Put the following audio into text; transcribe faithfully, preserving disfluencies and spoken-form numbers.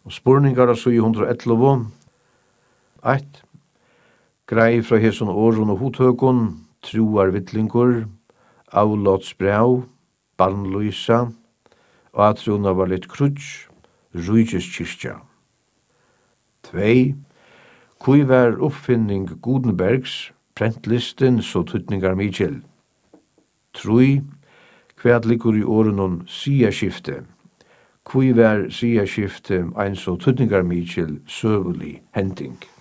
Og spurningar av syv hundre og elleve. Eitt. Grei fra hesson åren og hothøgon, troar vittlingur, avlåts brev, barnløysa, og atrona var litt krutsk, rujtjes kyrkja. Tvei. Kui var oppfinning Gutenbergs, prentlisten så tutningar Michel. Trui. Kvæd liggur i årenon sia-skifte. Kui var sia-skifte ein så tutningar Michel søvelig hending.